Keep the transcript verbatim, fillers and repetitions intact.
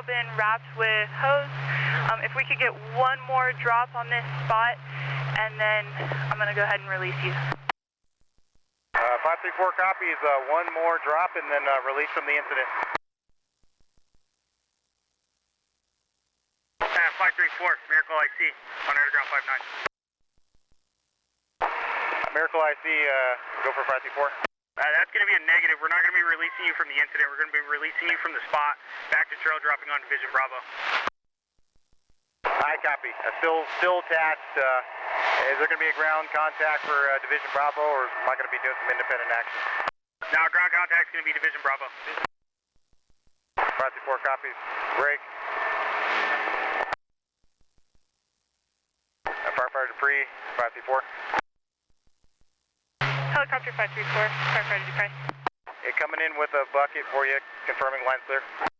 now been wrapped with hose. Um, if we could get one more drop on this spot, and then I'm going to go ahead and release you. Uh, five three four copies, uh, one more drop and then uh, release from the incident. Uh, five three four, Miracle I C, on underground five nine. Miracle I C, uh, go for five three four. Uh, that's going to be a negative. We're not going to be releasing you from the incident. We're going to be releasing you from the spot back to trail dropping on Division Bravo. I copy. Uh, still, still attached. Uh, is there going to be a ground contact for uh, Division Bravo, or am I going to be doing some independent action? No, ground contact is going to be Division Bravo. five two four copies. Break. Uh, firefighter Dupree, five two four. Helicopter five three four, firefighter Dupree. Hey, coming in with a bucket for you, confirming line clear.